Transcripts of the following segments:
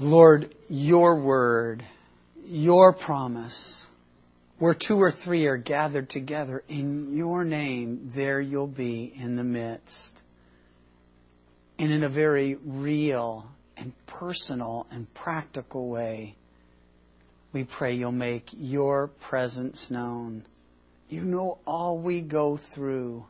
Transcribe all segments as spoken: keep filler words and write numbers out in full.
Lord, your word, your promise, where two or three are gathered together in your name, there you'll be in the midst. And in a very real and personal and practical way, we pray you'll make your presence known. You know all we go through.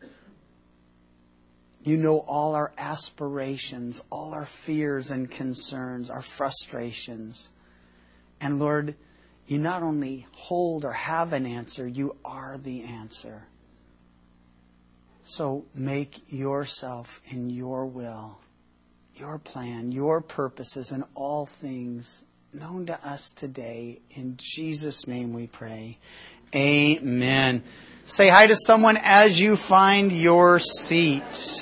You know all our aspirations, all our fears and concerns, our frustrations. And Lord, you not only hold or have an answer, you are the answer. So make yourself and your will, your plan, your purposes, and all things known to us today. In Jesus' name we pray. Amen. Say hi to someone as you find your seat.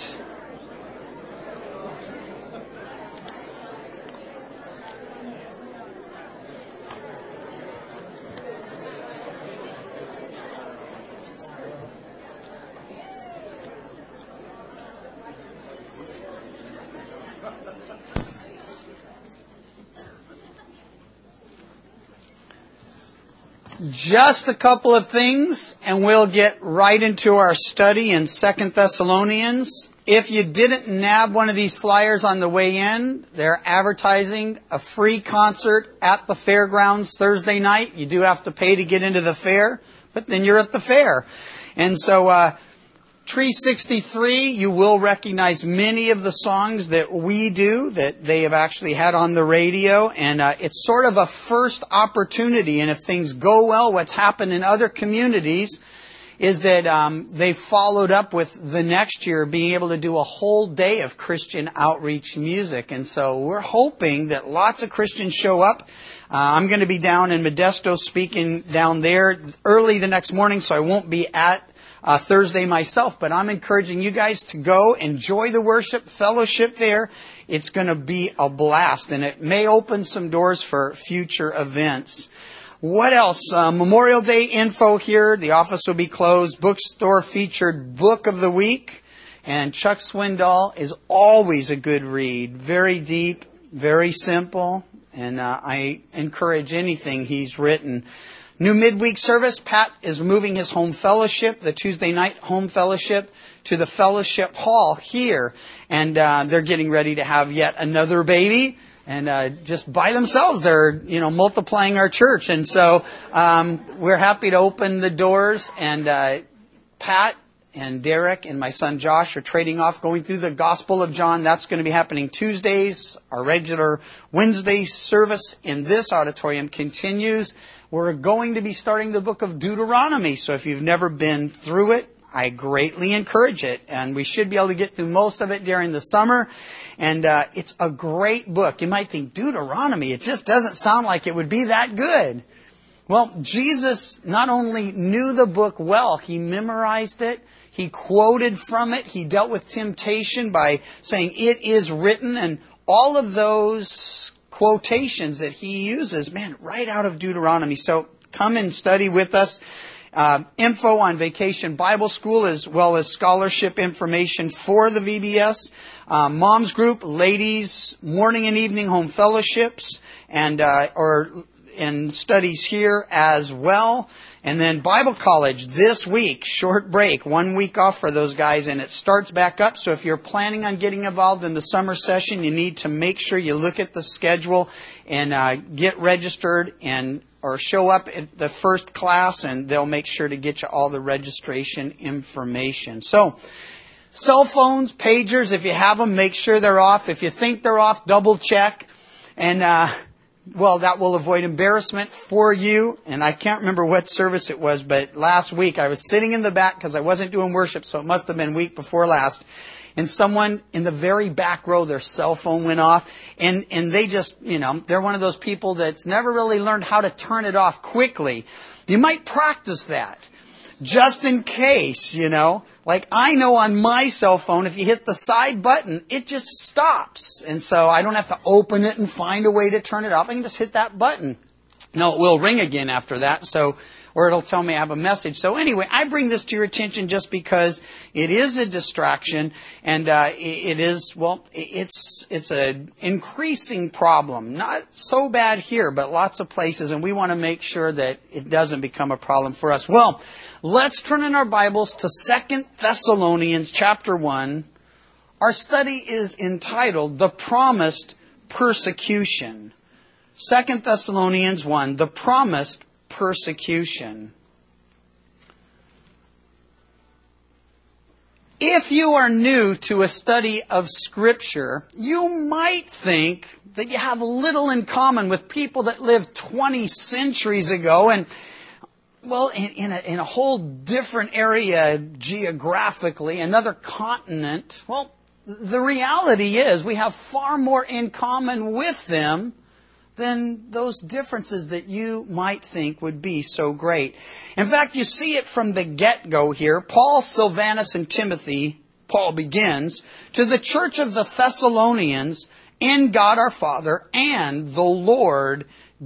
Just a couple of things, and we'll get right into our study in Second Thessalonians. If you didn't nab one of these flyers on the way in, they're advertising a free concert at the fairgrounds Thursday night. You do have to pay to get into the fair, but then you're at the fair. And so, uh, Tree sixty-three, you will recognize many of the songs that we do, that they have actually had on the radio. And uh, it's sort of a first opportunity. And if things go well, what's happened in other communities is that um, they followed up with the next year being able to do a whole day of Christian outreach music. And so we're hoping that lots of Christians show up. Uh, I'm going to be down in Modesto speaking down there early the next morning, so I won't be at Uh, Thursday myself, but I'm encouraging you guys to go enjoy the worship fellowship there. It's going to be a blast, and it may open some doors for future events. What else? Uh, Memorial Day info here. The office will be closed. Bookstore featured book of the week, and Chuck Swindoll is always a good read. Very deep, very simple, and uh, I encourage anything he's written. New midweek service. Pat is moving his home fellowship, the Tuesday night home fellowship, to the fellowship hall here. And uh, they're getting ready to have yet another baby. And uh, just by themselves, they're, you know, multiplying our church. And so um, we're happy to open the doors. And uh, Pat and Derek and my son Josh are trading off, going through the Gospel of John. That's going to be happening Tuesdays. Our regular Wednesday service in this auditorium continues. We're going to be starting the book of Deuteronomy. So if you've never been through it, I greatly encourage it. And we should be able to get through most of it during the summer. And uh, it's a great book. You might think, Deuteronomy, it just doesn't sound like it would be that good. Well, Jesus not only knew the book well, he memorized it. He quoted from it. He dealt with temptation by saying, it is written. And all of those quotations that he uses, man, right out of Deuteronomy. So come and study with us. Uh, info on Vacation Bible School, as well as scholarship information for the V B S. Uh, Moms Group, ladies, morning and evening home fellowships, and uh, or and studies here as well. And then Bible College this week, short break, one week off for those guys, and it starts back up. So if you're planning on getting involved in the summer session, you need to make sure you look at the schedule and uh, get registered and or show up at the first class, and they'll make sure to get you all the registration information. So cell phones, pagers, if you have them, make sure they're off. If you think they're off, double check. And uh Well, that will avoid embarrassment for you. And I can't remember what service it was, but last week I was sitting in the back because I wasn't doing worship, so it must have been week before last. And someone in the very back row, their cell phone went off. And, and they just, you know, they're one of those people that's never really learned how to turn it off quickly. You might practice that just in case, you know. Like I know on my cell phone, if you hit the side button, it just stops. And so I don't have to open it and find a way to turn it off. I can just hit that button. No, it will ring again after that. So or it'll tell me I have a message. So anyway, I bring this to your attention just because it is a distraction, and uh, it is, well, it's it's an increasing problem. Not so bad here, but lots of places, and we want to make sure that it doesn't become a problem for us. Well, let's turn in our Bibles to Second Thessalonians chapter one. Our study is entitled, The Promised Persecution. Second Thessalonians one, The Promised Persecution. If you are new to a study of Scripture, you might think that you have little in common with people that lived twenty centuries ago and, well, in, in, a, in a whole different area geographically, another continent. Well, the reality is we have far more in common with them than those differences that you might think would be so great. In fact, you see it from the get-go here. Paul, Silvanus, and Timothy, Paul begins, to the church of the Thessalonians in God our Father and the Lord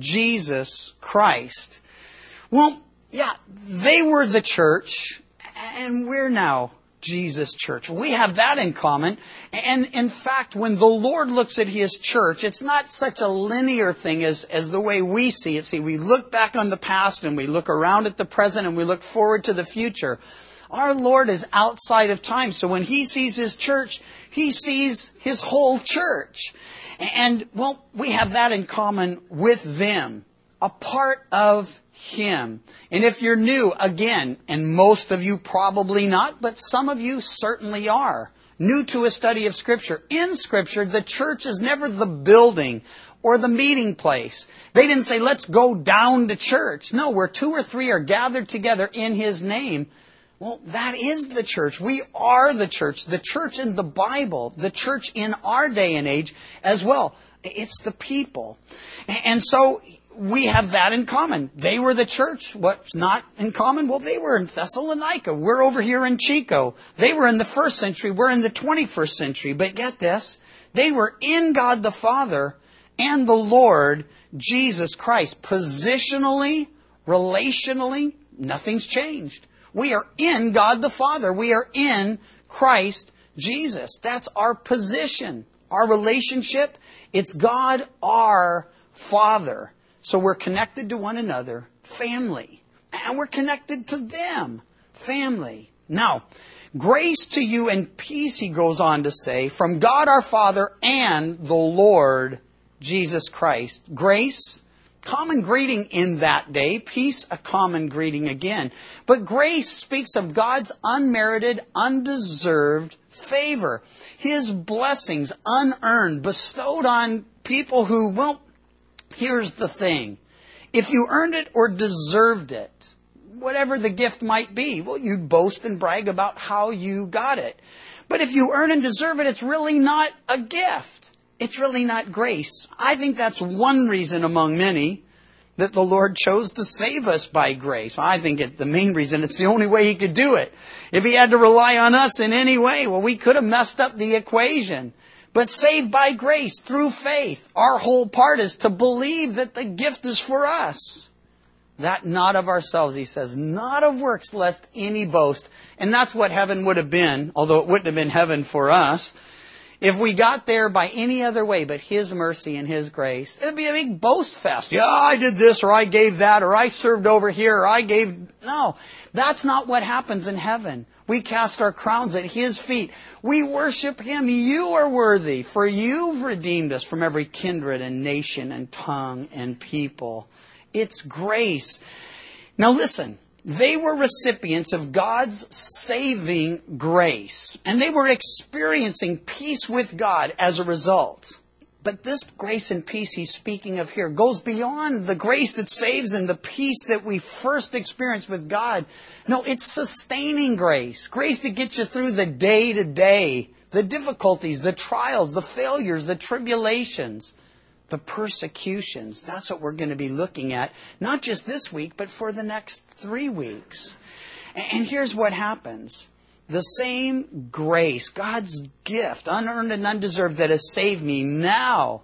Jesus Christ. Well, yeah, they were the church, and we're now Jesus Church. We have that in common. And in fact, when the Lord looks at His church, it's not such a linear thing as, as the way we see it. See, we look back on the past and we look around at the present and we look forward to the future. Our Lord is outside of time. So when He sees His church, He sees His whole church. And, well, we have that in common with them. A part of Him. And if you're new, again, and most of you probably not, but some of you certainly are, new to a study of Scripture. In Scripture, the church is never the building or the meeting place. They didn't say, let's go down to church. No, where two or three are gathered together in His name. Well, that is the church. We are the church. The church in the Bible. The church in our day and age as well. It's the people. And so we have that in common. They were the church. What's not in common? Well, they were in Thessalonica. We're over here in Chico. They were in the first century. We're in the twenty-first century. But get this. They were in God the Father and the Lord Jesus Christ. Positionally, relationally, nothing's changed. We are in God the Father. We are in Christ Jesus. That's our position. Our relationship, it's God our Father. So we're connected to one another, family. And we're connected to them, family. Now, grace to you and peace, he goes on to say, from God our Father and the Lord Jesus Christ. Grace, common greeting in that day. Peace, a common greeting again. But grace speaks of God's unmerited, undeserved favor. His blessings, unearned, bestowed on people who, well, here's the thing. If you earned it or deserved it, whatever the gift might be, well, you'd boast and brag about how you got it. But if you earn and deserve it, it's really not a gift. It's really not grace. I think that's one reason among many that the Lord chose to save us by grace. I think it, the main reason, it's the only way He could do it. If He had to rely on us in any way, well, we could have messed up the equation. But saved by grace through faith, our whole part is to believe that the gift is for us. That not of ourselves, he says, not of works, lest any boast. And that's what heaven would have been, although it wouldn't have been heaven for us, if we got there by any other way but His mercy and His grace. It'd be a big boast fest. Yeah, I did this, or I gave that, or I served over here, or I gave... No, that's not what happens in heaven. We cast our crowns at His feet. We worship Him. You are worthy, for You've redeemed us from every kindred and nation and tongue and people. It's grace. Now listen, they were recipients of God's saving grace, and they were experiencing peace with God as a result. But this grace and peace he's speaking of here goes beyond the grace that saves and the peace that we first experience with God. No, it's sustaining grace. Grace that gets you through the day-to-day, the difficulties, the trials, the failures, the tribulations, the persecutions. That's what we're going to be looking at, not just this week, but for the next three weeks. And here's what happens. The same grace, God's gift, unearned and undeserved, that has saved me now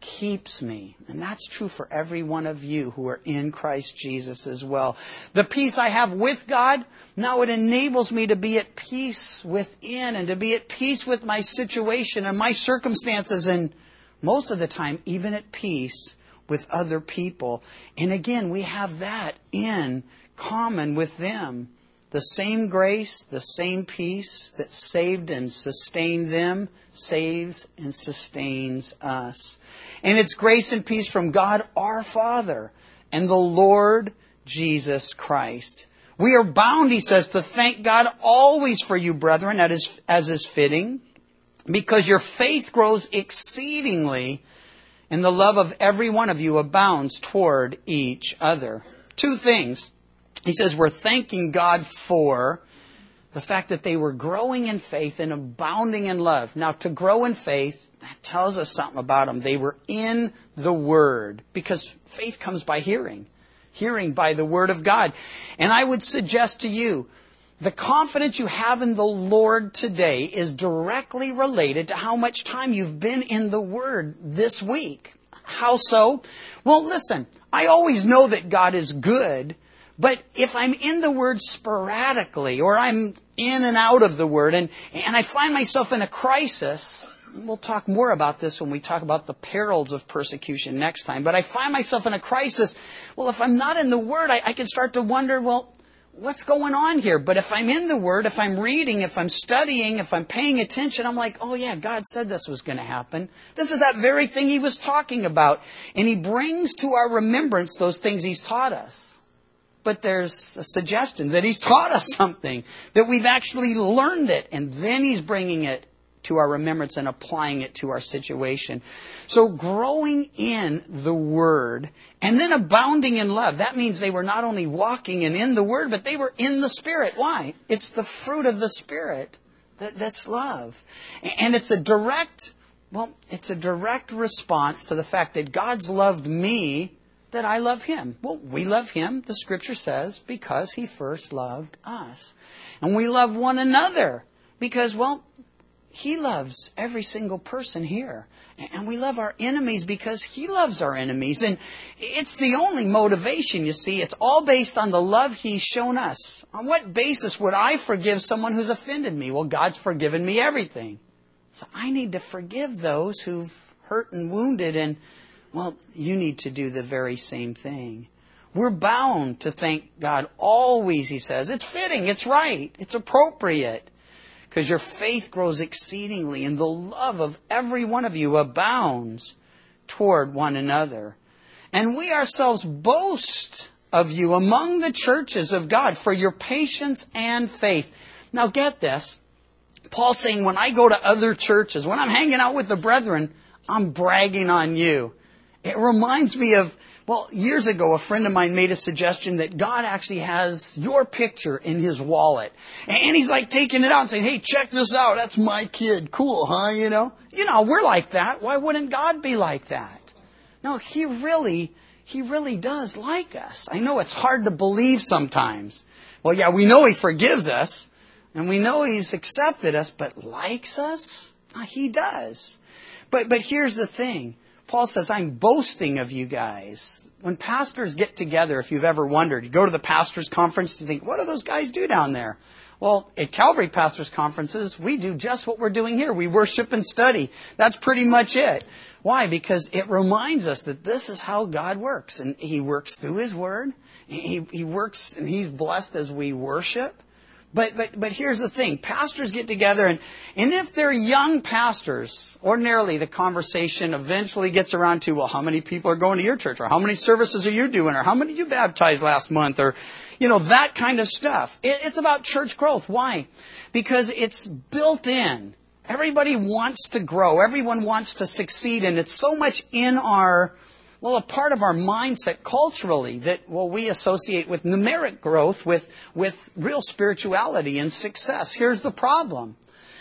keeps me. And that's true for every one of you who are in Christ Jesus as well. The peace I have with God, now it enables me to be at peace within and to be at peace with my situation and my circumstances, and most of the time even at peace with other people. And again, we have that in common with them. The same grace, the same peace that saved and sustained them, saves and sustains us. And it's grace and peace from God our Father and the Lord Jesus Christ. We are bound, he says, to thank God always for you, brethren, as is fitting, because your faith grows exceedingly, and the love of every one of you abounds toward each other. Two things. He says we're thanking God for the fact that they were growing in faith and abounding in love. Now, to grow in faith, that tells us something about them. They were in the Word, because faith comes by hearing. Hearing by the Word of God. And I would suggest to you, the confidence you have in the Lord today is directly related to how much time you've been in the Word this week. How so? Well, listen, I always know that God is good. But if I'm in the Word sporadically, or I'm in and out of the Word, and, and I find myself in a crisis, we'll talk more about this when we talk about the perils of persecution next time, but I find myself in a crisis, well, if I'm not in the Word, I, I can start to wonder, well, what's going on here? But if I'm in the Word, if I'm reading, if I'm studying, if I'm paying attention, I'm like, oh yeah, God said this was going to happen. This is that very thing He was talking about. And He brings to our remembrance those things He's taught us. But there's a suggestion that He's taught us something, that we've actually learned it, and then He's bringing it to our remembrance and applying it to our situation. So growing in the Word and then abounding in love. That means they were not only walking and in the Word, but they were in the Spirit. Why? It's the fruit of the Spirit that, that's love. And it's a direct, well, it's a direct response to the fact that God's loved me, that I love Him. Well, we love Him, the Scripture says, because He first loved us. And we love one another because, well, He loves every single person here. And we love our enemies because He loves our enemies. And it's the only motivation, you see. It's all based on the love He's shown us. On what basis would I forgive someone who's offended me? Well, God's forgiven me everything. So I need to forgive those who've hurt and wounded, and well, you need to do the very same thing. We're bound to thank God always, he says. It's fitting, it's right, it's appropriate. Because your faith grows exceedingly, and the love of every one of you abounds toward one another. And we ourselves boast of you among the churches of God for your patience and faith. Now get this. Paul's saying, when I go to other churches, when I'm hanging out with the brethren, I'm bragging on you. It reminds me of, well, years ago, a friend of mine made a suggestion that God actually has your picture in His wallet. And He's like taking it out and saying, hey, check this out. That's my kid. Cool, huh? You know, you know, we're like that. Why wouldn't God be like that? No, He really, He really does like us. I know it's hard to believe sometimes. Well, yeah, we know He forgives us and we know He's accepted us, but likes us? He does. But, but here's the thing. Paul says, I'm boasting of you guys. When pastors get together, if you've ever wondered, you go to the pastors' conference and think, what do those guys do down there? Well, at Calvary Pastors' Conferences, we do just what we're doing here. We worship and study. That's pretty much it. Why? Because it reminds us that this is how God works. And He works through His Word. He, he works and He's blessed as we worship. But, but, but here's the thing. Pastors get together, and, and if they're young pastors, ordinarily the conversation eventually gets around to, well, how many people are going to your church? Or how many services are you doing? Or how many did you baptize last month? Or, you know, that kind of stuff. It, it's about church growth. Why? Because it's built in. Everybody wants to grow. Everyone wants to succeed. And it's so much in our, well, a part of our mindset culturally that, well, we associate with numeric growth with, with real spirituality and success. Here's the problem.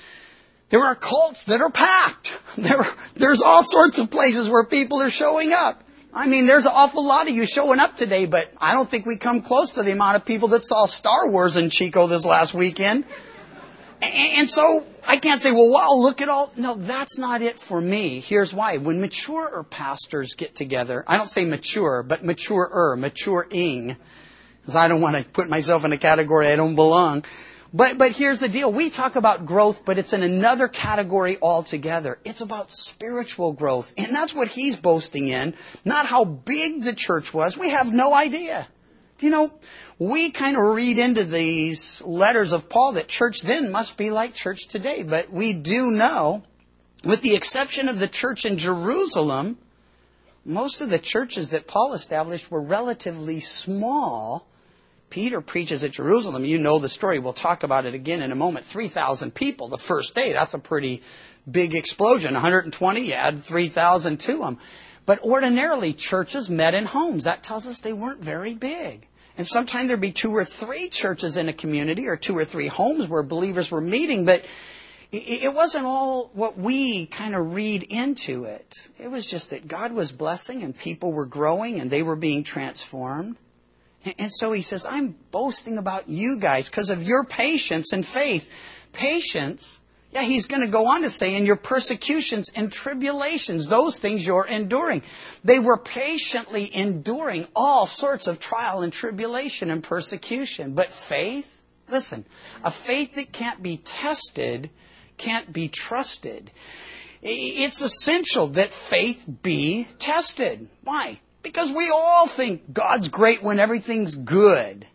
There are cults that are packed. There, there's all sorts of places where people are showing up. I mean, there's an awful lot of you showing up today, but I don't think we come close to the amount of people that saw Star Wars in Chico this last weekend. And so I can't say, well, wow, look at all. No, that's not it for me. Here's why. When mature pastors get together, I don't say mature, but maturer, maturing, because I don't want to put myself in a category I don't belong. But but here's the deal. We talk about growth, but it's in another category altogether. It's about spiritual growth. And that's what he's boasting in. Not how big the church was. We have no idea. You know, we kind of read into these letters of Paul that church then must be like church today. But we do know, with the exception of the church in Jerusalem, most of the churches that Paul established were relatively small. Peter preaches at Jerusalem. You know the story. We'll talk about it again in a moment. three thousand people the first day. That's a pretty big explosion. one hundred twenty, you add three thousand to them. But ordinarily, churches met in homes. That tells us they weren't very big. And sometimes there'd be two or three churches in a community or two or three homes where believers were meeting. But it wasn't all what we kind of read into it. It was just that God was blessing and people were growing and they were being transformed. And so he says, I'm boasting about you guys because of your patience and faith. Patience, yeah, he's going to go on to say, in your persecutions and tribulations, those things you're enduring. They were patiently enduring all sorts of trial and tribulation and persecution. But faith, listen, a faith that can't be tested can't be trusted. It's essential that faith be tested. Why? Because we all think God's great when everything's good.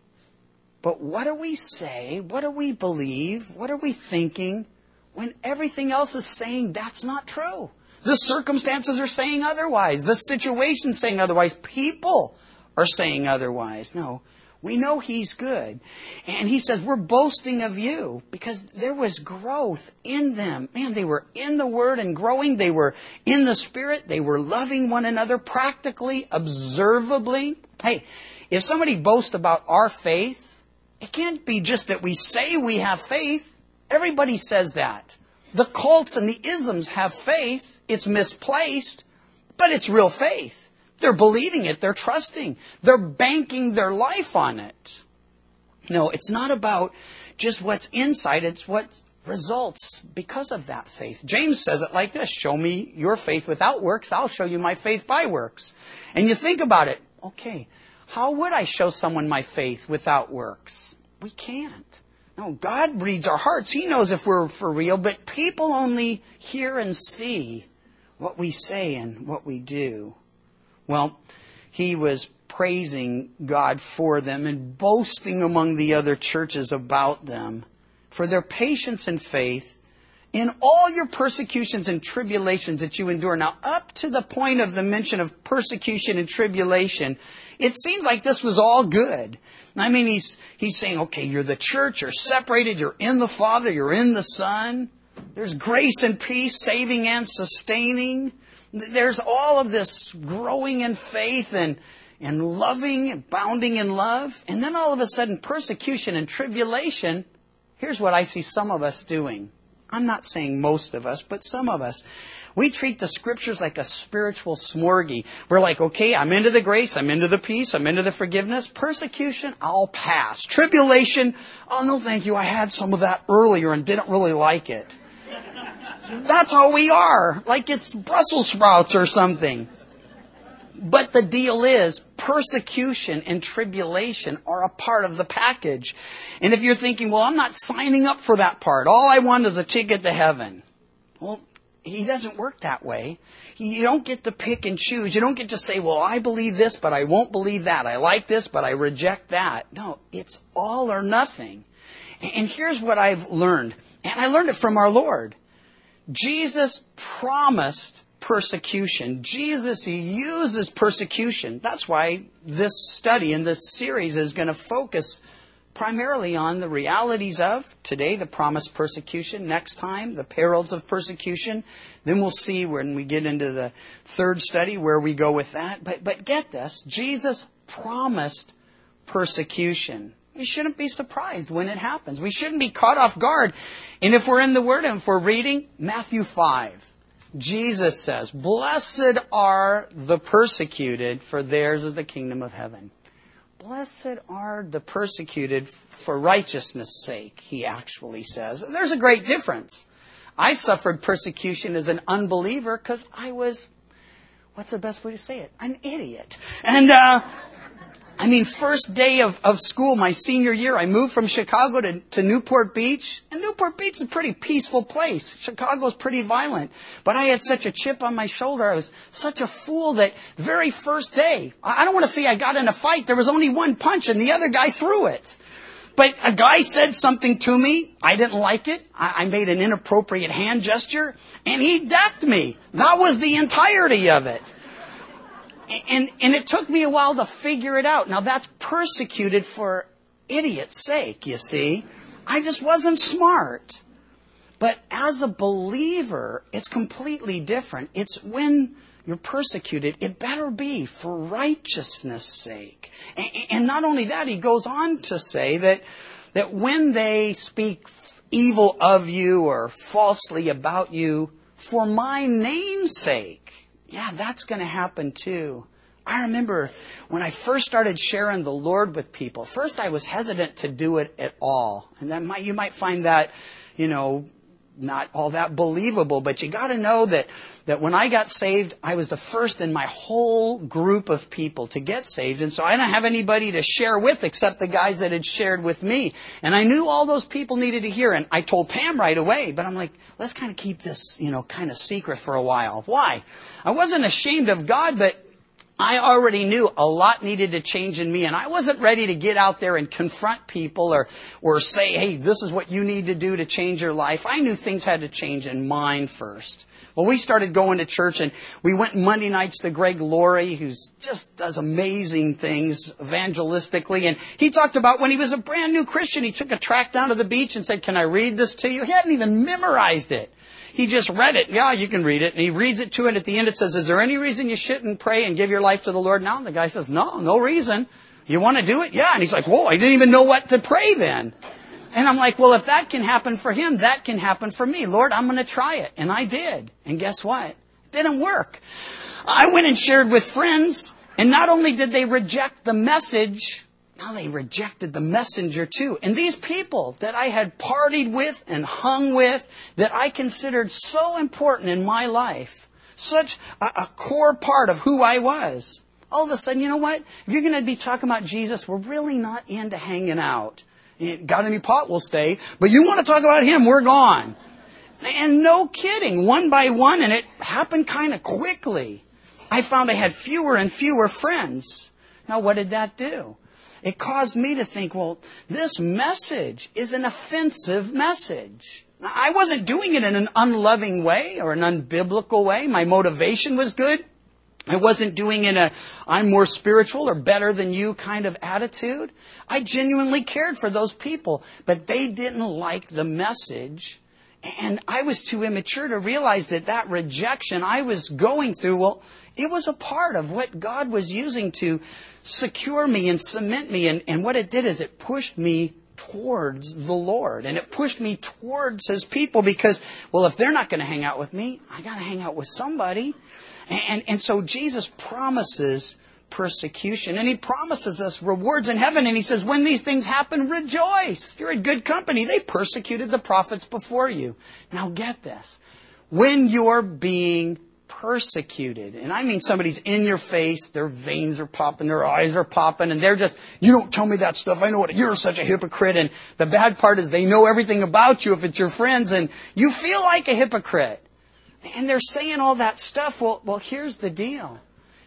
But what do we say? What do we believe? What are we thinking when everything else is saying that's not true? The circumstances are saying otherwise. The situation's saying otherwise. People are saying otherwise. No, we know He's good. And He says, we're boasting of you because there was growth in them. Man, they were in the Word and growing. They were in the Spirit. They were loving one another practically, observably. Hey, if somebody boasts about our faith, it can't be just that we say we have faith. Everybody says that. The cults and the isms have faith. It's misplaced, but it's real faith. They're believing it. They're trusting. They're banking their life on it. No, it's not about just what's inside. It's what results because of that faith. James says it like this. Show me your faith without works. I'll show you my faith by works. And you think about it. Okay, how would I show someone my faith without works? We can't. No, God reads our hearts. He knows if we're for real. But people only hear and see what we say and what we do. Well, he was praising God for them and boasting among the other churches about them for their patience and faith in all your persecutions and tribulations that you endure. Now, up to the point of the mention of persecution and tribulation, it seems like this was all good. I mean, he's he's saying, okay, you're the church, you're separated, you're in the Father, you're in the Son. There's grace and peace, saving and sustaining. There's all of this growing in faith and, and loving, and abounding in love. And then all of a sudden, persecution and tribulation. Here's what I see some of us doing. I'm not saying most of us, but some of us. We treat the Scriptures like a spiritual smorgy. We're like, okay, I'm into the grace, I'm into the peace, I'm into the forgiveness. Persecution, I'll pass. Tribulation, oh no thank you, I had some of that earlier and didn't really like it. That's how we are. Like it's Brussels sprouts or something. But the deal is, persecution and tribulation are a part of the package. And if you're thinking, well, I'm not signing up for that part. All I want is a ticket to heaven. Well, He doesn't work that way. You don't get to pick and choose. You don't get to say, well, I believe this, but I won't believe that. I like this, but I reject that. No, it's all or nothing. And here's what I've learned. And I learned it from our Lord. Jesus promised persecution. Jesus uses persecution. That's why this study and this series is going to focus primarily on the realities of today, the promised persecution. Next time, the perils of persecution. Then we'll see when we get into the third study where we go with that. But, but get this, Jesus promised persecution. We shouldn't be surprised when it happens. We shouldn't be caught off guard. And if we're in the Word and if we're reading Matthew five, Jesus says, blessed are the persecuted, for theirs is the kingdom of heaven. Blessed are the persecuted for righteousness' sake, he actually says. There's a great difference. I suffered persecution as an unbeliever because I was, what's the best way to say it? An idiot. And, uh, I mean, first day of, of school, my senior year, I moved from Chicago to, to Newport Beach. And Newport Beach is a pretty peaceful place. Chicago's pretty violent. But I had such a chip on my shoulder. I was such a fool that very first day, I don't want to say I got in a fight. There was only one punch and the other guy threw it. But a guy said something to me. I didn't like it. I, I made an inappropriate hand gesture. And he decked me. That was the entirety of it. And, and it took me a while to figure it out. Now, that's persecuted for idiot's sake, you see. I just wasn't smart. But as a believer, it's completely different. It's when you're persecuted, it better be for righteousness' sake. And, and not only that, he goes on to say that, that when they speak evil of you or falsely about you for my name's sake, yeah, that's going to happen too. I remember when I first started sharing the Lord with people, first I was hesitant to do it at all. And that might, you might find that, you know, not all that believable. But you got to know that, that when I got saved, I was the first in my whole group of people to get saved. And so I didn't have anybody to share with except the guys that had shared with me. And I knew all those people needed to hear. And I told Pam right away. But I'm like, let's kind of keep this, you know, kind of secret for a while. Why? I wasn't ashamed of God, but I already knew a lot needed to change in me, and I wasn't ready to get out there and confront people or, or say, hey, this is what you need to do to change your life. I knew things had to change in mine first. Well, we started going to church, and we went Monday nights to Greg Laurie, who just does amazing things evangelistically. And he talked about when he was a brand new Christian, he took a tract down to the beach and said, can I read this to you? He hadn't even memorized it. He just read it. Yeah, you can read it. And he reads it to it. At the end, it says, is there any reason you shouldn't pray and give your life to the Lord now? And the guy says, no, no reason. You want to do it? Yeah. And he's like, whoa, I didn't even know what to pray then. And I'm like, well, if that can happen for him, that can happen for me. Lord, I'm going to try it. And I did. And guess what? It didn't work. I went and shared with friends. And not only did they reject the message, now they rejected the messenger too. And these people that I had partied with and hung with, that I considered so important in my life, such a, a core part of who I was, all of a sudden, you know what? If you're going to be talking about Jesus, we're really not into hanging out. Got any pot, we'll stay. But you want to talk about him, we're gone. And no kidding, one by one, and it happened kind of quickly. I found I had fewer and fewer friends. Now, what did that do? It caused me to think, well, this message is an offensive message. I wasn't doing it in an unloving way or an unbiblical way. My motivation was good. I wasn't doing it in a, I'm more spiritual or better than you kind of attitude. I genuinely cared for those people, but they didn't like the message. And I was too immature to realize that that rejection I was going through, well, it was a part of what God was using to secure me and cement me. And, and what it did is it pushed me towards the Lord. And it pushed me towards His people because, well, if they're not going to hang out with me, I got to hang out with somebody. And, and, and so Jesus promises persecution. And He promises us rewards in heaven. And He says, when these things happen, rejoice. You're in good company. They persecuted the prophets before you. Now get this. When you're being persecuted, and I mean somebody's in your face, their veins are popping, their eyes are popping, and they're just, you don't tell me that stuff, I know it, you're such a hypocrite. And the bad part is they know everything about you if it's your friends, and you feel like a hypocrite. And they're saying all that stuff. Well, well, here's the deal.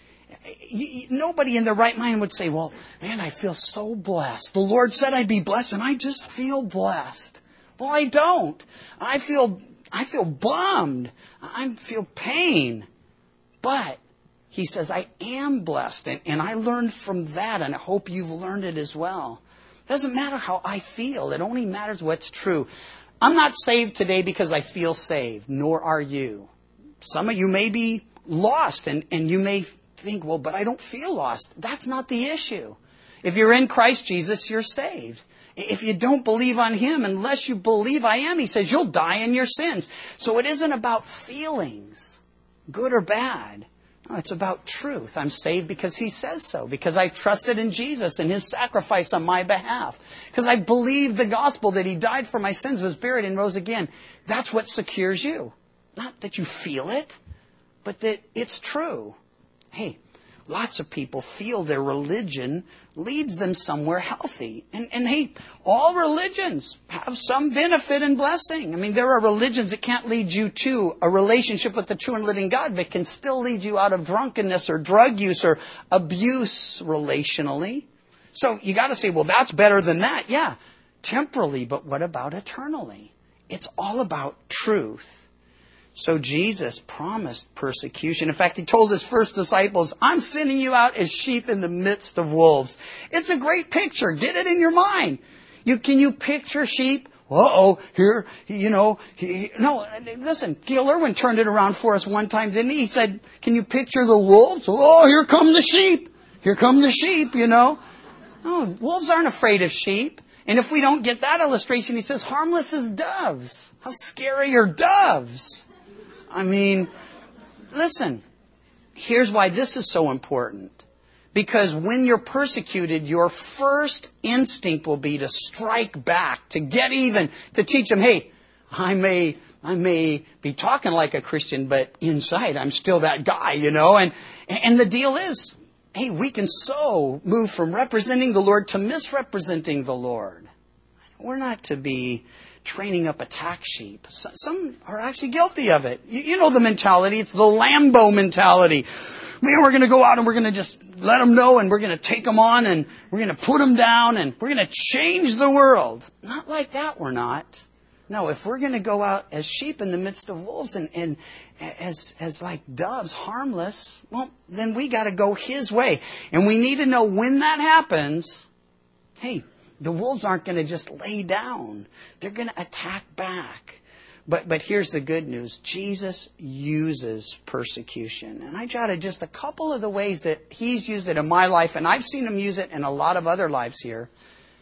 Nobody in their right mind would say, well, man, I feel so blessed. The Lord said I'd be blessed, and I just feel blessed. Well, I don't. I feel I feel bummed. I feel pain. But He says, I am blessed. And, and I learned from that, and I hope you've learned it as well. It doesn't matter how I feel. It only matters what's true. I'm not saved today because I feel saved, nor are you. Some of you may be lost, and, and you may think, well, but I don't feel lost. That's not the issue. If you're in Christ Jesus, you're saved. If you don't believe on Him, unless you believe I am, He says, you'll die in your sins. So it isn't about feelings, good or bad. No, it's about truth. I'm saved because He says so. Because I've trusted in Jesus and His sacrifice on my behalf. Because I believe the gospel that He died for my sins, was buried, and rose again. That's what secures you. Not that you feel it, but that it's true. Hey, lots of people feel their religion leads them somewhere healthy. And, and hey, all religions have some benefit and blessing. I mean, there are religions that can't lead you to a relationship with the true and living God, but can still lead you out of drunkenness or drug use or abuse relationally. So you got to say, well, that's better than that. Yeah, temporally, but what about eternally? It's all about truth. So Jesus promised persecution. In fact, He told His first disciples, I'm sending you out as sheep in the midst of wolves. It's a great picture. Get it in your mind. You, can you picture sheep? Uh-oh, here, you know, he, no, listen, Gail Irwin turned it around for us one time, didn't he? He said, can you picture the wolves? Oh, here come the sheep. Here come the sheep, you know. No, wolves aren't afraid of sheep. And if we don't get that illustration, he says, harmless as doves. How scary are doves? I mean, listen, here's why this is so important. Because when you're persecuted, your first instinct will be to strike back, to get even, to teach them, hey, I may, I may be talking like a Christian, but inside I'm still that guy, you know. And, and the deal is, hey, we can so move from representing the Lord to misrepresenting the Lord. We're not to be training up attack sheep. Some are actually guilty of it. You know the mentality. It's the Lambo mentality. Man, we're going to go out and we're going to just let them know, and we're going to take them on, and we're going to put them down, and we're going to change the world. Not like that, we're not. No, if we're going to go out as sheep in the midst of wolves and, and as, as like doves, harmless, well, then we got to go His way. And we need to know when that happens, hey, the wolves aren't going to just lay down. They're going to attack back. But but here's the good news. Jesus uses persecution. And I jotted just a couple of the ways that He's used it in my life, and I've seen Him use it in a lot of other lives here.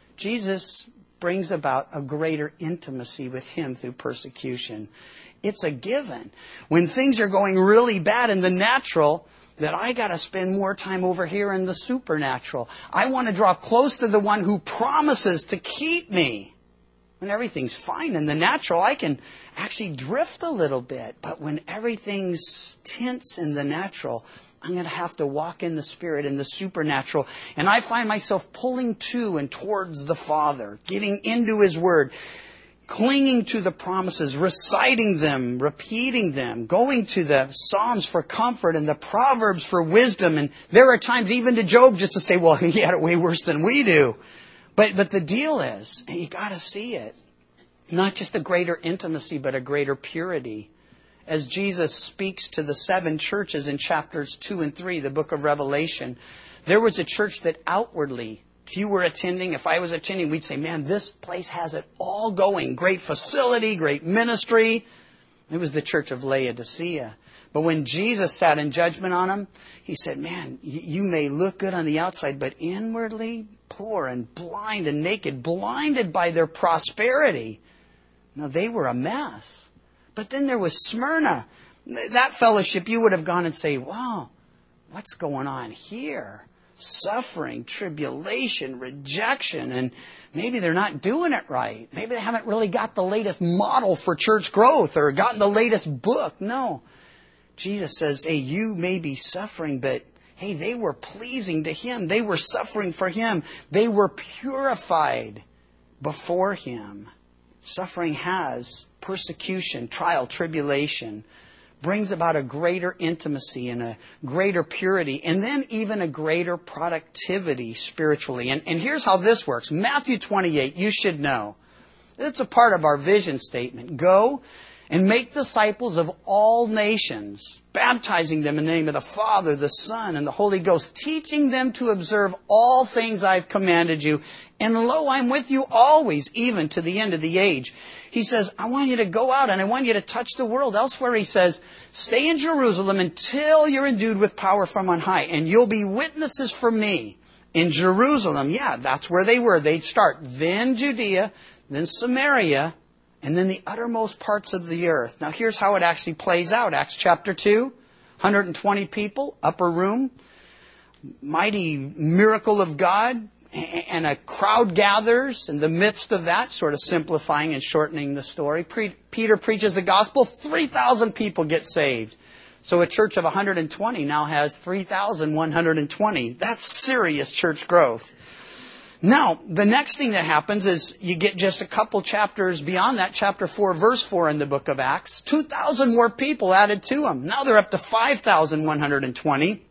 Jesus brings about a greater intimacy with Him through persecution. It's a given. When things are going really bad in the natural, that I got to spend more time over here in the supernatural. I want to draw close to the one who promises to keep me. When everything's fine in the natural, I can actually drift a little bit. But when everything's tense in the natural, I'm going to have to walk in the Spirit, in the supernatural. And I find myself pulling to and towards the Father, getting into His Word, clinging to the promises, reciting them, repeating them, going to the Psalms for comfort and the Proverbs for wisdom. And there are times even to Job just to say, well, he had it way worse than we do. But but the deal is, and you got to see it, not just a greater intimacy, but a greater purity. As Jesus speaks to the seven churches in chapters two and three, the book of Revelation, there was a church that outwardly, if you were attending, if I was attending, we'd say, man, this place has it all going. Great facility, great ministry. It was the church of Laodicea. But when Jesus sat in judgment on them, He said, man, you may look good on the outside, but inwardly poor and blind and naked, blinded by their prosperity. Now, they were a mess. But then there was Smyrna. That fellowship, you would have gone and say, wow, what's going on here? Suffering, tribulation, rejection, and maybe they're not doing it right. Maybe they haven't really got the latest model for church growth or gotten the latest book. No. Jesus says, hey, you may be suffering, but hey, they were pleasing to Him. They were suffering for Him. They were purified before Him. Suffering has persecution, trial, tribulation, brings about a greater intimacy and a greater purity, and then even a greater productivity spiritually. And, and here's how this works. Matthew twenty-eight, you should know. It's a part of our vision statement. Go and make disciples of all nations, baptizing them in the name of the Father, the Son, and the Holy Ghost, teaching them to observe all things I've commanded you. And lo, I'm with you always, even to the end of the age. He says, I want you to go out and I want you to touch the world. Elsewhere He says, stay in Jerusalem until you're endued with power from on high, and you'll be witnesses for me in Jerusalem. Yeah, that's where they were. They'd start. Then Judea, then Samaria, and then the uttermost parts of the earth. Now here's how it actually plays out. Acts chapter two. hundred twenty people, upper room, mighty miracle of God, and a crowd gathers in the midst of that, sort of simplifying and shortening the story. Pre- Peter preaches the gospel, three thousand people get saved. So a church of one hundred twenty now has three thousand one hundred twenty. That's serious church growth. Now, the next thing that happens is you get just a couple chapters beyond that, chapter four, verse four in the book of Acts. two thousand more people added to them. Now they're up to five thousand one hundred twenty.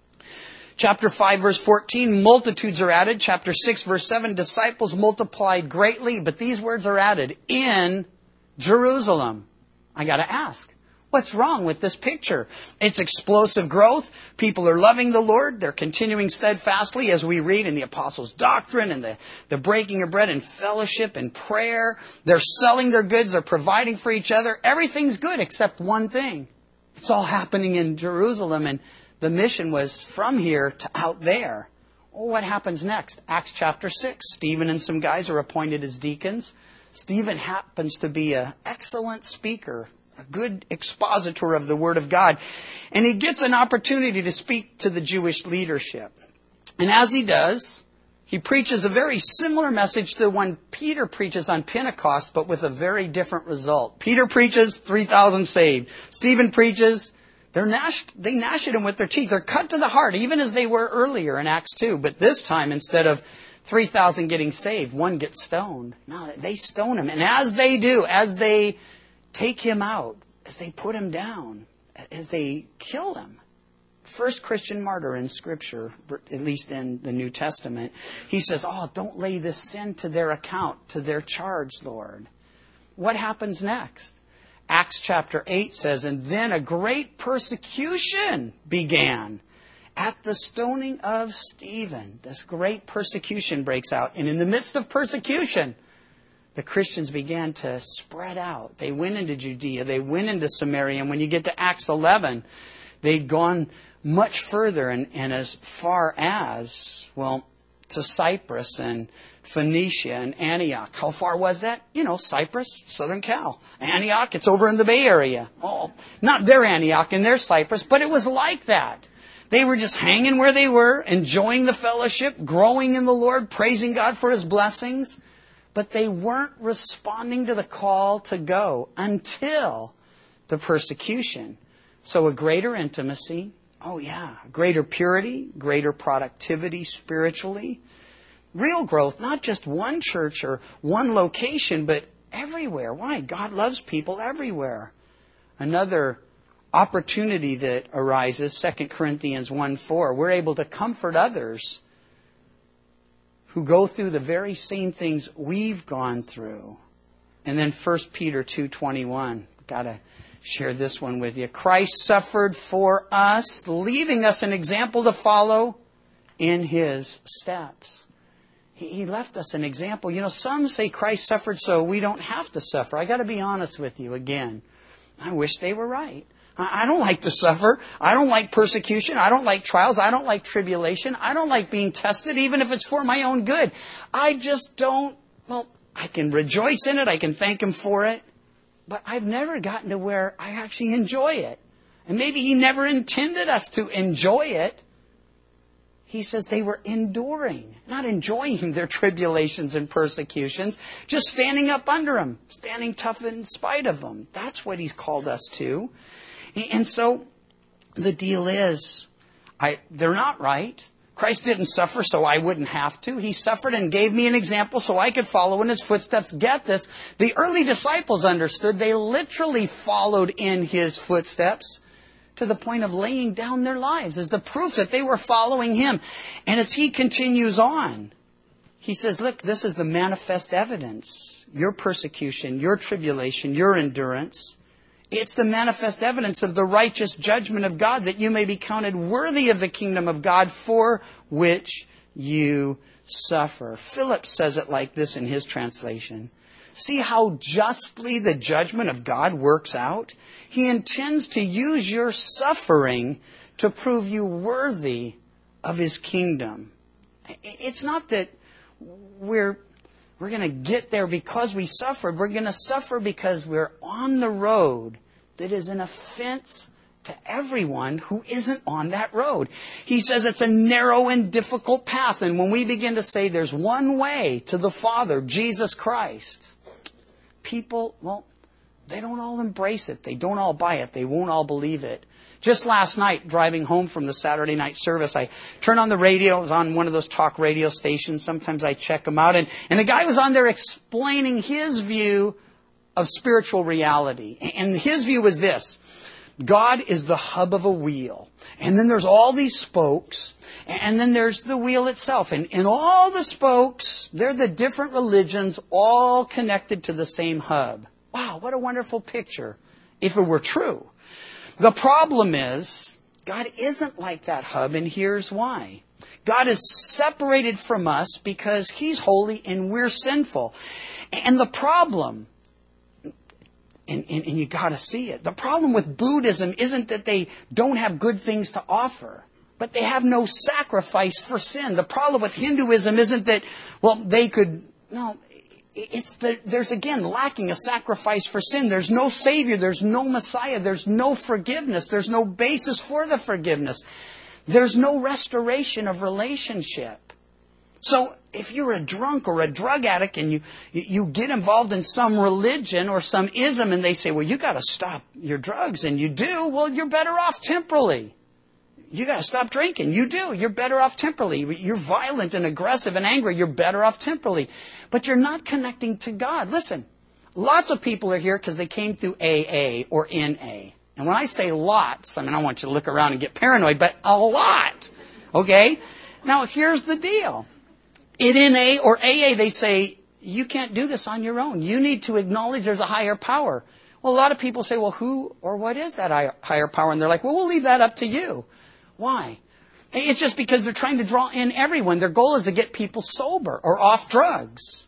Chapter five, verse fourteen, multitudes are added. Chapter six, verse seven, disciples multiplied greatly. But these words are added, in Jerusalem. I got to ask, what's wrong with this picture? It's explosive growth. People are loving the Lord. They're continuing steadfastly, as we read in the apostles' doctrine and the, the breaking of bread and fellowship and prayer. They're selling their goods. They're providing for each other. Everything's good except one thing. It's all happening in Jerusalem, and the mission was from here to out there. Well, what happens next? Acts chapter six. Stephen and some guys are appointed as deacons. Stephen happens to be an excellent speaker, a good expositor of the Word of God. And he gets an opportunity to speak to the Jewish leadership. And as he does, he preaches a very similar message to the one Peter preaches on Pentecost, but with a very different result. Peter preaches, three thousand saved. Stephen preaches, They're gnashed, they gnash at him with their teeth. They're cut to the heart, even as they were earlier in Acts two. But this time, instead of three thousand getting saved, one gets stoned. No, they stone him. And as they do, as they take him out, as they put him down, as they kill him, first Christian martyr in Scripture, at least in the New Testament, he says, oh, don't lay this sin to their account, to their charge, Lord. What happens next? Acts chapter eight says, and then a great persecution began at the stoning of Stephen. This great persecution breaks out. And in the midst of persecution, the Christians began to spread out. They went into Judea. They went into Samaria. And when you get to Acts eleven, they'd gone much further and, and as far as, well, to Cyprus and Phoenicia and Antioch. How far was that? You know, Cyprus, Southern Cal. Antioch, it's over in the Bay Area. Oh, not their Antioch and their Cyprus, but it was like that. They were just hanging where they were, enjoying the fellowship, growing in the Lord, praising God for His blessings. But they weren't responding to the call to go until the persecution. So a greater intimacy, oh yeah, greater purity, greater productivity spiritually. Real growth, not just one church or one location, but everywhere. Why? God loves people everywhere. Another opportunity that arises, Second Corinthians one four, we're able to comfort others who go through the very same things we've gone through. And then First Peter two twenty-one, got to share this one with you. Christ suffered for us, leaving us an example to follow in His steps. He left us an example. You know, some say Christ suffered so we don't have to suffer. I got to be honest with you again. I wish they were right. I don't like to suffer. I don't like persecution. I don't like trials. I don't like tribulation. I don't like being tested, even if it's for my own good. I just don't, well, I can rejoice in it. I can thank Him for it. But I've never gotten to where I actually enjoy it. And maybe He never intended us to enjoy it. He says they were enduring, not enjoying their tribulations and persecutions, just standing up under them, standing tough in spite of them. That's what He's called us to. And so the deal is, I, they're not right. Christ didn't suffer so I wouldn't have to. He suffered and gave me an example so I could follow in His footsteps. Get this, the early disciples understood. They literally followed in His footsteps, to the point of laying down their lives as the proof that they were following Him. And as He continues on, He says, look, this is the manifest evidence. Your persecution, your tribulation, your endurance. It's the manifest evidence of the righteous judgment of God, that you may be counted worthy of the kingdom of God for which you suffer. Philip says it like this in his translation. See how justly the judgment of God works out? He intends to use your suffering to prove you worthy of His kingdom. It's not that we're, we're going to get there because we suffered. We're going to suffer because we're on the road that is an offense to everyone who isn't on that road. He says it's a narrow and difficult path. And when we begin to say there's one way to the Father, Jesus Christ, people, well, they don't all embrace it. They don't all buy it. They won't all believe it. Just last night, driving home from the Saturday night service, I turned on the radio. It was on one of those talk radio stations. Sometimes I check them out. And, and the guy was on there explaining his view of spiritual reality. And his view was this. God is the hub of a wheel. And then there's all these spokes. And then there's the wheel itself. And, and all the spokes, they're the different religions all connected to the same hub. Wow, what a wonderful picture, if it were true. The problem is, God isn't like that hub, and here's why. God is separated from us because He's holy and we're sinful. And the problem, and, and, and you got to see it, the problem with Buddhism isn't that they don't have good things to offer, but they have no sacrifice for sin. The problem with Hinduism isn't that, well, they could, no, it's that there's, again, lacking a sacrifice for sin. There's no Savior. There's no Messiah. There's no forgiveness. There's no basis for the forgiveness. There's no restoration of relationship. So if you're a drunk or a drug addict and you, you get involved in some religion or some ism and they say, well, you got to stop your drugs, and you do, well, you're better off temporally. You got to stop drinking. You do. You're better off temporally. You're violent and aggressive and angry. You're better off temporally. But you're not connecting to God. Listen, lots of people are here because they came through A A or N A. And when I say lots, I mean, I don't want you to look around and get paranoid, but a lot. Okay? Now, here's the deal. In N A or A A, they say, you can't do this on your own. You need to acknowledge there's a higher power. Well, a lot of people say, well, who or what is that higher power? And they're like, well, we'll leave that up to you. Why? It's just because they're trying to draw in everyone. Their goal is to get people sober or off drugs.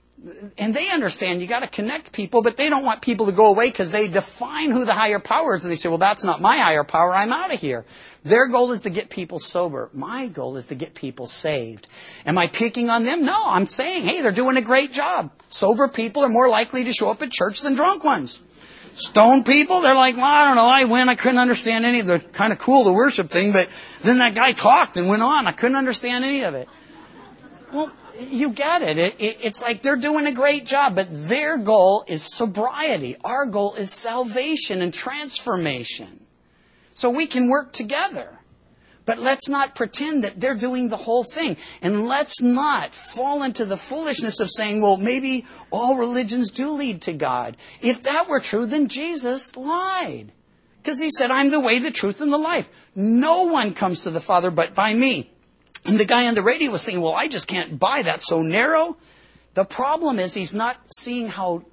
And they understand you got to connect people, but they don't want people to go away because they define who the higher power is. And they say, well, that's not my higher power. I'm out of here. Their goal is to get people sober. My goal is to get people saved. Am I picking on them? No, I'm saying, hey, they're doing a great job. Sober people are more likely to show up at church than drunk ones. Stone people, they're like, well, I don't know, I went, I couldn't understand any of the kind of cool, the worship thing, but then that guy talked and went on. I couldn't understand any of it. Well, you get it. It, it. It's like they're doing a great job, but their goal is sobriety. Our goal is salvation and transformation. So we can work together. But let's not pretend that they're doing the whole thing. And let's not fall into the foolishness of saying, well, maybe all religions do lead to God. If that were true, then Jesus lied. Because He said, I'm the way, the truth, and the life. No one comes to the Father but by me. And the guy on the radio was saying, well, I just can't buy that, so narrow. The problem is he's not seeing how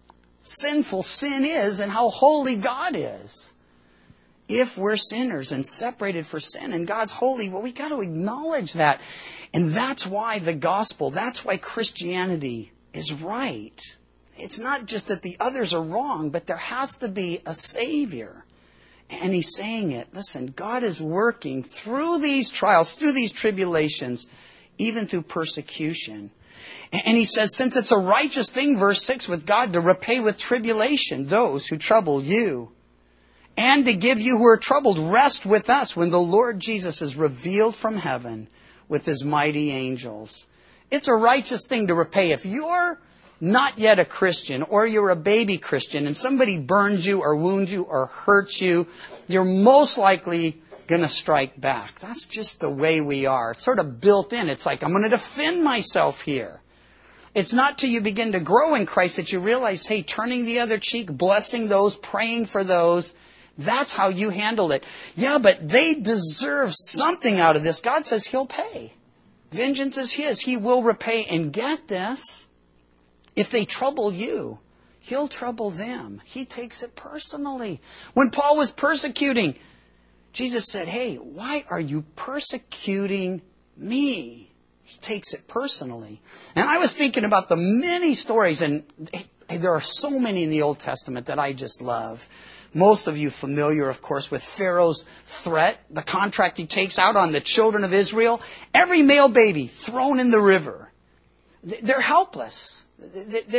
sinful sin is and how holy God is. If we're sinners and separated for sin and God's holy, well, we got to acknowledge that. And that's why the gospel, that's why Christianity is right. It's not just that the others are wrong, but there has to be a Savior. And He's saying it. Listen, God is working through these trials, through these tribulations, even through persecution. And He says, since it's a righteous thing, verse six, with God to repay with tribulation those who trouble you, and to give you who are troubled rest with us when the Lord Jesus is revealed from heaven with His mighty angels. It's a righteous thing to repay. If you're not yet a Christian, or you're a baby Christian, and somebody burns you or wounds you or hurts you, you're most likely going to strike back. That's just the way we are. It's sort of built in. It's like, I'm going to defend myself here. It's not till you begin to grow in Christ that you realize, hey, turning the other cheek, blessing those, praying for those, that's how you handle it. Yeah, but they deserve something out of this. God says He'll pay. Vengeance is His. He will repay. And get this, if they trouble you, He'll trouble them. He takes it personally. When Paul was persecuting, Jesus said, hey, why are you persecuting me? He takes it personally. And I was thinking about the many stories, and there are so many in the Old Testament that I just love. Most of you familiar, of course, with Pharaoh's threat, the contract he takes out on the children of Israel. Every male baby thrown in the river. They're helpless. They're,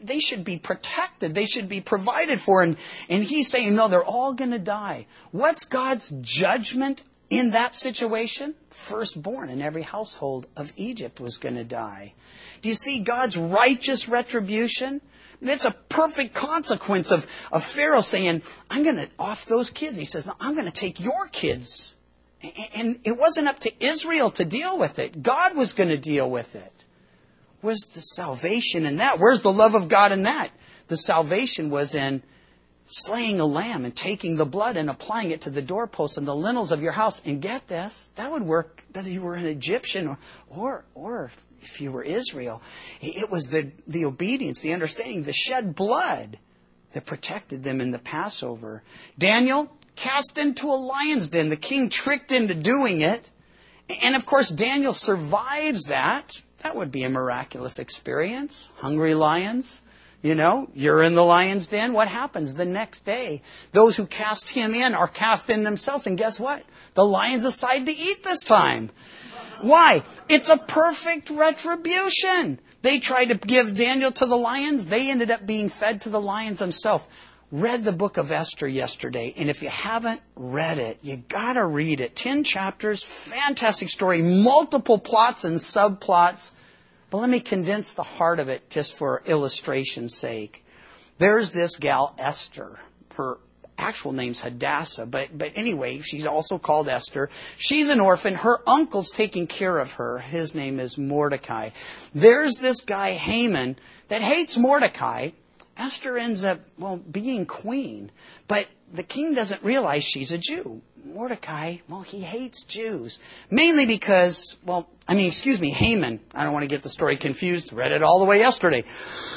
they should be protected. They should be provided for. And, and he's saying, no, they're all going to die. What's God's judgment in that situation? Firstborn in every household of Egypt was going to die. Do you see God's righteous retribution? It's a perfect consequence of, of Pharaoh saying, I'm going to off those kids. He says, no, I'm going to take your kids. And it wasn't up to Israel to deal with it. God was going to deal with it. Where's the salvation in that? Where's the love of God in that? The salvation was in slaying a lamb and taking the blood and applying it to the doorposts and the lintels of your house. And get this, that would work whether you were an Egyptian or, or, or if you were Israel. It was the, the obedience, the understanding, the shed blood that protected them in the Passover. Daniel, cast into a lion's den. The king tricked into doing it. And of course, Daniel survives that. That would be a miraculous experience. Hungry lions. You know, you're in the lion's den. What happens the next day? Those who cast him in are cast in themselves. And guess what? The lions decide to eat this time. Why? It's a perfect retribution. They tried to give Daniel to the lions. They ended up being fed to the lions themselves. Read the book of Esther yesterday, and if you haven't read it, you gotta read it. Ten chapters, fantastic story, multiple plots and subplots. But let me condense the heart of it just for illustration's sake. There's this gal, Esther. Her actual name's Hadassah, but, but anyway, she's also called Esther. She's an orphan. Her uncle's taking care of her. His name is Mordecai. There's this guy, Haman, that hates Mordecai. Esther ends up, well, being queen. But the king doesn't realize she's a Jew. Mordecai, well, he hates Jews. Mainly because, well, I mean, excuse me, Haman. I don't want to get the story confused. Read it all the way yesterday.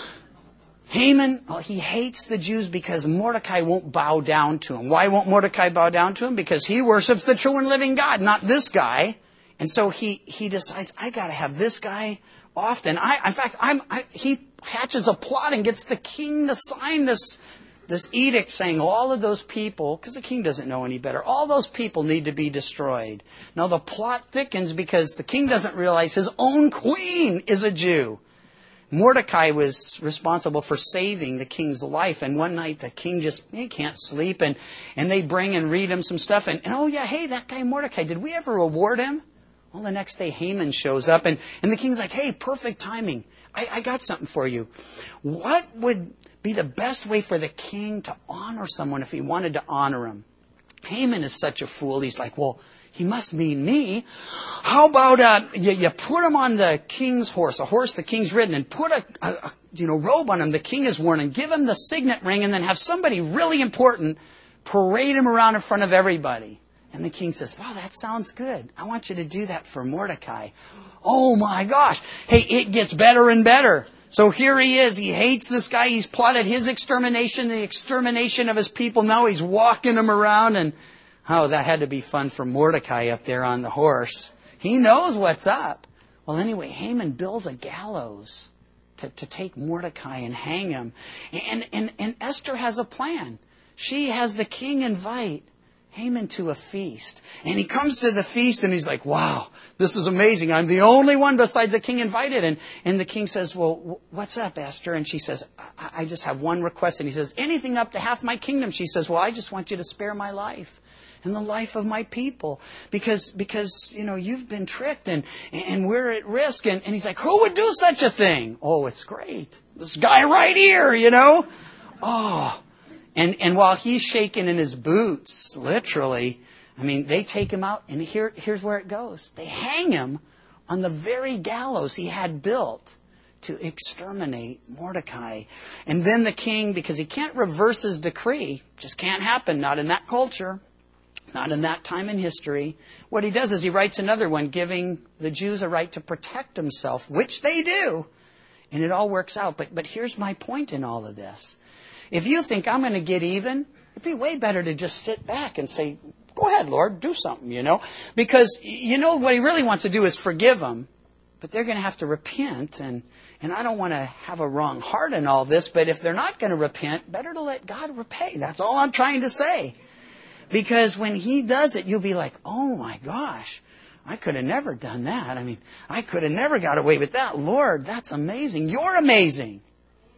Haman, well, he hates the Jews because Mordecai won't bow down to him. Why won't Mordecai bow down to him? Because he worships the true and living God, not this guy. And so he, he decides, I got to have this guy often. I, in fact, I'm, I, he hatches a plot and gets the king to sign this, this edict saying all of those people, because the king doesn't know any better, all those people need to be destroyed. Now the plot thickens because the king doesn't realize his own queen is a Jew. Mordecai was responsible for saving the king's life. And one night the king just, he can't sleep. And, and they bring and read him some stuff. And, and oh yeah, hey, that guy Mordecai, did we ever reward him? Well, the next day Haman shows up. And, and the king's like, hey, perfect timing. I, I got something for you. What would be the best way for the king to honor someone if he wanted to honor him? Haman is such a fool. He's like, well, he must mean me. How about uh, you, you put him on the king's horse, a horse the king's ridden, and put a, a, a you know robe on him the king has worn, and give him the signet ring, and then have somebody really important parade him around in front of everybody. And the king says, wow, that sounds good. I want you to do that for Mordecai. Oh my gosh. Hey, it gets better and better. So here he is. He hates this guy. He's plotted his extermination, the extermination of his people. Now he's walking them around. And oh, that had to be fun for Mordecai up there on the horse. He knows what's up. Well, anyway, Haman builds a gallows to, to take Mordecai and hang him. And, and, and Esther has a plan. She has the king invite Haman to a feast. And he comes to the feast and he's like, wow, this is amazing. I'm the only one besides the king invited. And, and the king says, well, what's up, Esther? And she says, I, I just have one request. And he says, anything up to half my kingdom. She says, well, I just want you to spare my life and the life of my people. Because, because you know, you've been tricked and, and we're at risk. And, and he's like, who would do such a thing? Oh, it's great. This guy right here, you know. Oh, And and while he's shaking in his boots, literally, I mean, they take him out, and here here's where it goes. They hang him on the very gallows he had built to exterminate Mordecai. And then the king, because he can't reverse his decree, just can't happen, not in that culture, not in that time in history. What he does is he writes another one, giving the Jews a right to protect himself, which they do, and it all works out. But but here's my point in all of this. If you think I'm going to get even, it'd be way better to just sit back and say, go ahead, Lord, do something, you know. Because, you know, what he really wants to do is forgive them. But they're going to have to repent. And, and I don't want to have a wrong heart in all this. But if they're not going to repent, better to let God repay. That's all I'm trying to say. Because when he does it, you'll be like, oh my gosh, I could have never done that. I mean, I could have never got away with that. Lord, that's amazing. You're amazing.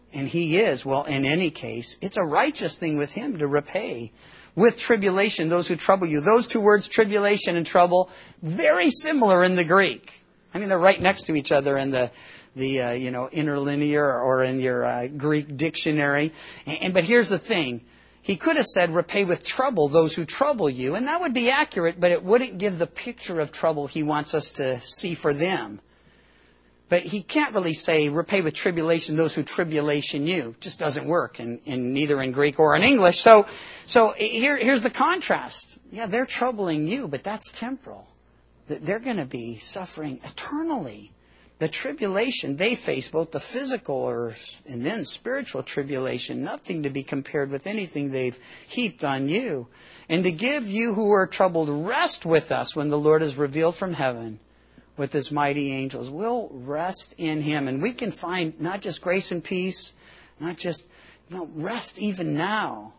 And he is. Well, in any case, it's a righteous thing with him to repay with tribulation those who trouble you. Those two words, tribulation and trouble, very similar in the Greek. I mean, they're right next to each other in the, the uh, you know, interlinear or in your uh, Greek dictionary. And, and but here's the thing. He could have said, repay with trouble those who trouble you. And that would be accurate, but it wouldn't give the picture of trouble he wants us to see for them. But he can't really say, repay with tribulation those who tribulation you. It just doesn't work, in, in neither in Greek or in English. So so here, here's the contrast. Yeah, they're troubling you, but that's temporal. They're going to be suffering eternally. The tribulation they face, both the physical or and then spiritual tribulation, nothing to be compared with anything they've heaped on you. And to give you who are troubled rest with us when the Lord is revealed from heaven with his mighty angels. We'll rest in him. And we can find not just grace and peace, not just, no, rest even now.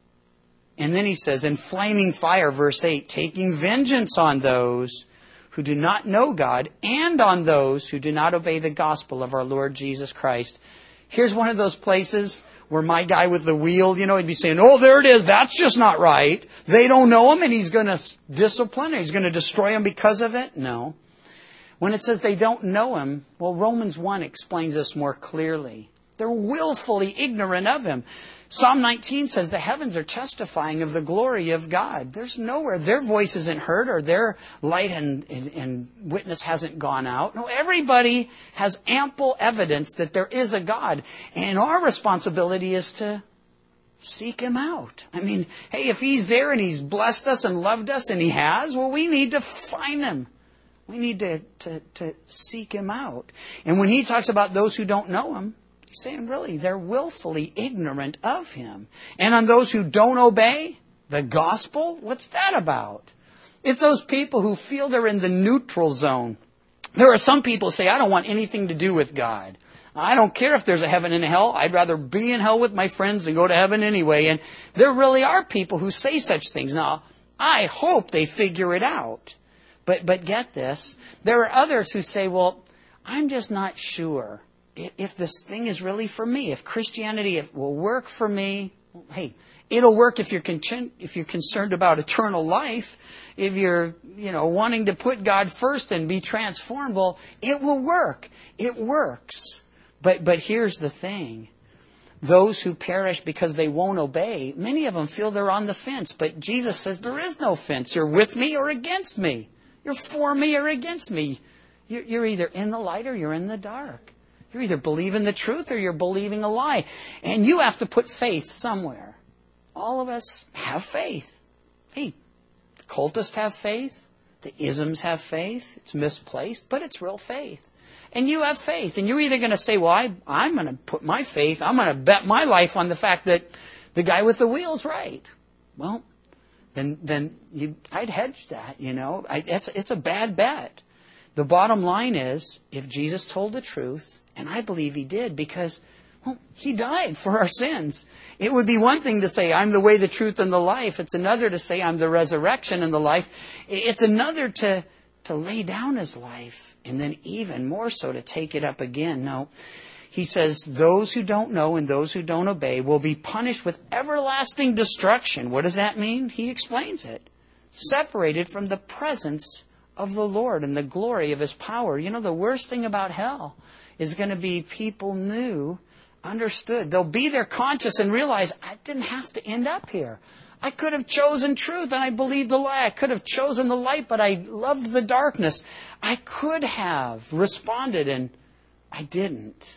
And then he says, in flaming fire, verse eight, taking vengeance on those who do not know God, and on those who do not obey the gospel of our Lord Jesus Christ. Here's one of those places where my guy with the wheel, you know, he'd be saying, oh, there it is, that's just not right. They don't know him, and he's going to discipline, or he's going to destroy him because of it. No. When it says they don't know him, well, Romans one explains this more clearly. They're willfully ignorant of him. Psalm nineteen says the heavens are testifying of the glory of God. There's nowhere their voice isn't heard or their light and, and, and witness hasn't gone out. No, everybody has ample evidence that there is a God. And our responsibility is to seek him out. I mean, hey, if he's there and he's blessed us and loved us, and he has, well, we need to find him. We need to, to, to seek him out. And when he talks about those who don't know him, he's saying, really, they're willfully ignorant of him. And on those who don't obey the gospel, what's that about? It's those people who feel they're in the neutral zone. There are some people who say, I don't want anything to do with God. I don't care if there's a heaven and a hell. I'd rather be in hell with my friends than go to heaven anyway. And there really are people who say such things. Now, I hope they figure it out. But but get this. There are others who say, well, I'm just not sure if this thing is really for me, if Christianity will work for me. Well, hey, it'll work if you're content, if you're concerned about eternal life, if you're, you know, wanting to put God first and be transformed. Well, it will work. It works. But but here's the thing. Those who perish because they won't obey, many of them feel they're on the fence. But Jesus says there is no fence. You're with me or against me. You're for me or against me. You're, you're either in the light or you're in the dark. You're either believing the truth or you're believing a lie. And you have to put faith somewhere. All of us have faith. Hey, the cultists have faith. The isms have faith. It's misplaced, but it's real faith. And you have faith. And you're either going to say, well, I, I'm going to put my faith, I'm going to bet my life on the fact that the guy with the wheel's right. Well, then then you, I'd hedge that, you know. I, it's, it's a bad bet. The bottom line is, if Jesus told the truth, and I believe he did, because, well, he died for our sins. It would be one thing to say, I'm the way, the truth, and the life. It's another to say, I'm the resurrection and the life. It's another to, to lay down his life, and then even more so to take it up again. No. He says, those who don't know and those who don't obey will be punished with everlasting destruction. What does that mean? He explains it. Separated from the presence of the Lord and the glory of his power. You know, the worst thing about hell is going to be people knew, understood. They'll be there conscious and realize, I didn't have to end up here. I could have chosen truth and I believed the lie. I could have chosen the light, but I loved the darkness. I could have responded and I didn't.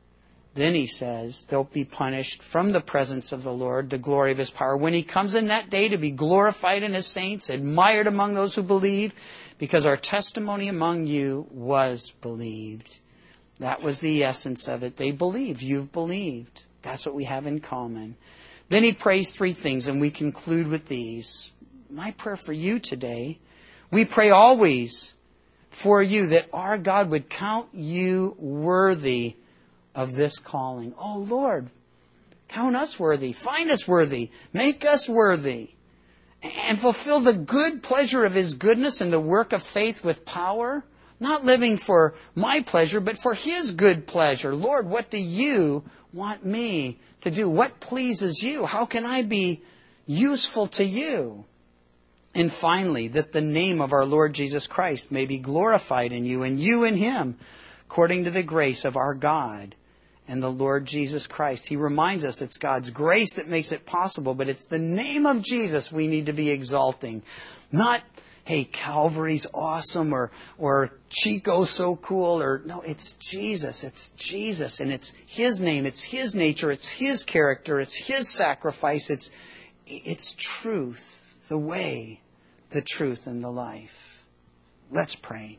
Then he says they'll be punished from the presence of the Lord, the glory of his power. When he comes in that day to be glorified in his saints, admired among those who believe, because our testimony among you was believed. That was the essence of it. They believed. You've believed. That's what we have in common. Then he prays three things, and we conclude with these. My prayer for you today, we pray always for you that our God would count you worthy of this calling. Oh, Lord, count us worthy. Find us worthy. Make us worthy. And fulfill the good pleasure of his goodness and the work of faith with power. Not living for my pleasure, but for His good pleasure. Lord, what do you want me to do? What pleases you? How can I be useful to you? And finally, that the name of our Lord Jesus Christ may be glorified in you, and you in Him, according to the grace of our God and the Lord Jesus Christ. He reminds us it's God's grace that makes it possible, but it's the name of Jesus we need to be exalting. Not, hey, Calvary's awesome, or or Chico's so cool, or no, it's Jesus. It's Jesus, and it's His name, it's His nature, it's His character, it's His sacrifice, it's it's truth, the way, the truth, and the life. Let's pray.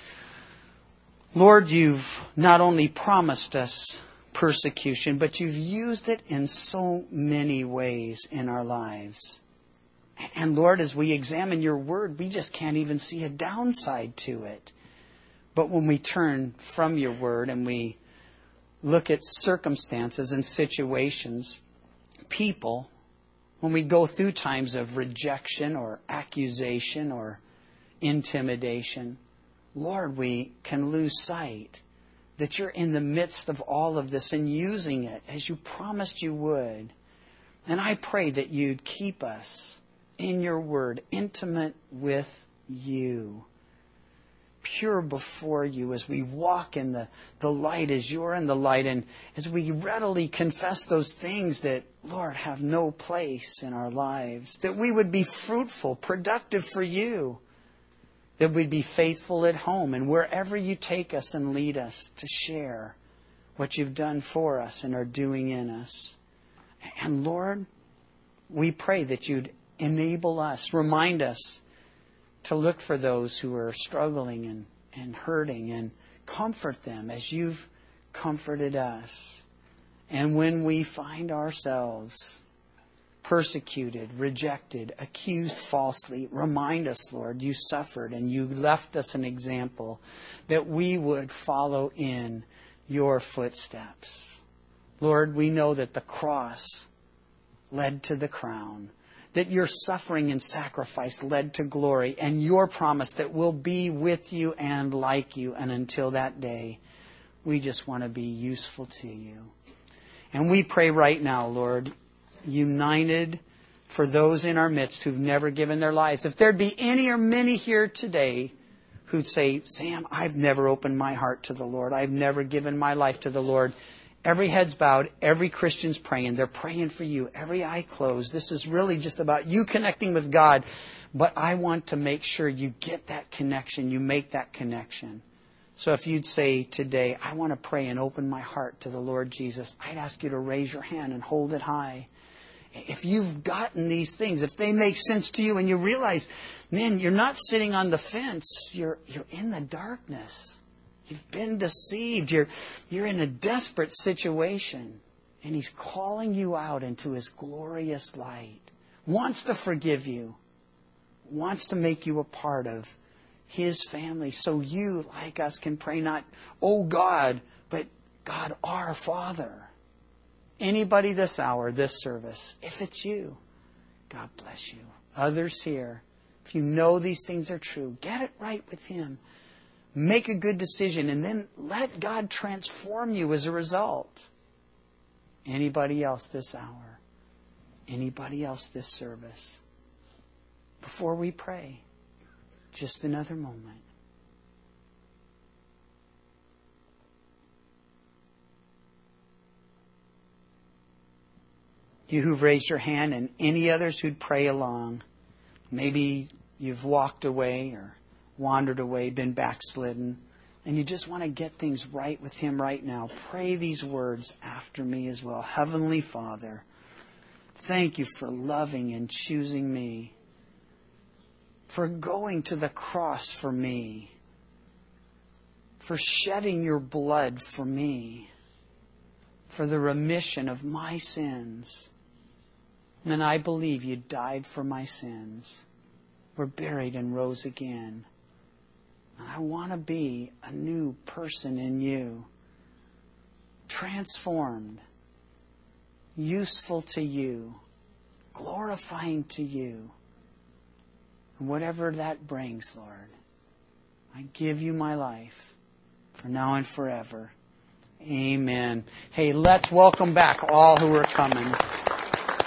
Lord, you've not only promised us persecution, but you've used it in so many ways in our lives. And Lord, as we examine your word, we just can't even see a downside to it. But when we turn from your word and we look at circumstances and situations, people, when we go through times of rejection or accusation or intimidation, Lord, we can lose sight that you're in the midst of all of this and using it as you promised you would. And I pray that you'd keep us in your word, intimate with you, pure before you as we walk in the, the light as you're in the light, and as we readily confess those things that, Lord, have no place in our lives, that we would be fruitful, productive for you, that we'd be faithful at home and wherever you take us and lead us to share what you've done for us and are doing in us. And Lord, we pray that you'd enable us, remind us to look for those who are struggling and, and hurting, and comfort them as you've comforted us. And when we find ourselves persecuted, rejected, accused falsely, remind us, Lord, you suffered and you left us an example that we would follow in your footsteps. Lord, we know that the cross led to the crown, that your suffering and sacrifice led to glory, and your promise that we'll be with you and like you. And until that day, we just want to be useful to you. And we pray right now, Lord, united for those in our midst who've never given their lives. If there'd be any or many here today who'd say, Sam, I've never opened my heart to the Lord. I've never given my life to the Lord. Every head's bowed. Every Christian's praying. They're praying for you. Every eye closed. This is really just about you connecting with God. But I want to make sure you get that connection. You make that connection. So if you'd say today, I want to pray and open my heart to the Lord Jesus, I'd ask you to raise your hand and hold it high. If you've gotten these things, if they make sense to you and you realize, man, you're not sitting on the fence. You're, you're in the darkness. You've been deceived. You're, you're in a desperate situation. And He's calling you out into His glorious light. Wants to forgive you. Wants to make you a part of His family. So you, like us, can pray not, oh God, but God our Father. Anybody this hour, this service, if it's you, God bless you. Others here, if you know these things are true, get it right with Him. Make a good decision, and then let God transform you as a result. Anybody else this hour? Anybody else this service? Before we pray, just another moment. You who've raised your hand, and any others who'd pray along. Maybe you've walked away or wandered away, been backslidden, and you just want to get things right with Him right now. Pray these words after me as well. Heavenly Father, thank you for loving and choosing me, for going to the cross for me, for shedding your blood for me, for the remission of my sins. And I believe you died for my sins, were buried and rose again. And I want to be a new person in you, transformed, useful to you, glorifying to you. And whatever that brings, Lord, I give you my life for now and forever. Amen. Hey, let's welcome back all who are coming.